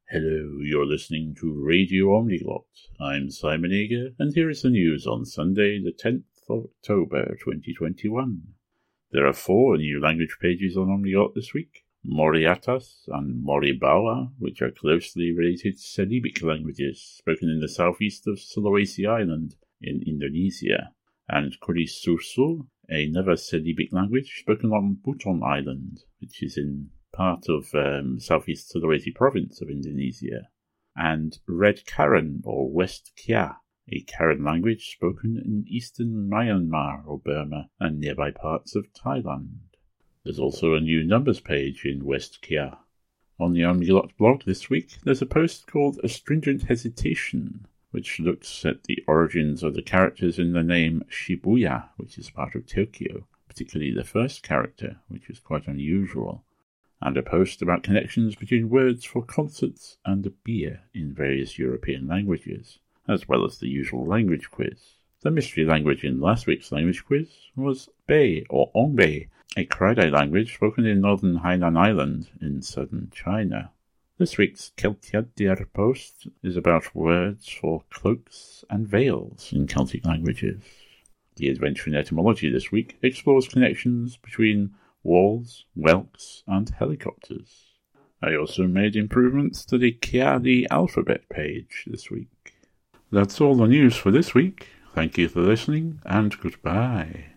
Hello, you're listening to Radio Omniglot. I'm Simon Eager, and here is the news on Sunday, the 10th of October 2021. There are 4 new language pages on Omniglot this week: Mori-Atas and Mori-Bawa, which are closely related Celebic languages spoken in the southeast of Sulawesi Island in Indonesia, and Kuri-Susu, another Celebic language spoken on Buton Island, which is in part of southeast Sulawesi province of Indonesia, and Red Karen or West Kya, a Karen language spoken in eastern Myanmar or Burma and nearby parts of Thailand. There's also a new numbers page in West Kya. On the Omniglot blog this week, there's a post called Astringent Hesitation, which looks at the origins of the characters in the name Shibuya, which is part of Tokyo, particularly the first character, which is quite unusual, and a post about connections between words for concerts and beer in various European languages, as well as the usual language quiz. The mystery language in last week's language quiz was Bei or Ongbei, a Krai-Dai language spoken in northern Hainan Island in southern China. This week's Celtiadir post is about words for cloaks and veils in Celtic languages. The Adventure in Etymology this week explores connections between walls, whelks, and helicopters. I also made improvements to the Kiadi alphabet page this week. That's all the news for this week. Thank you for listening, and goodbye.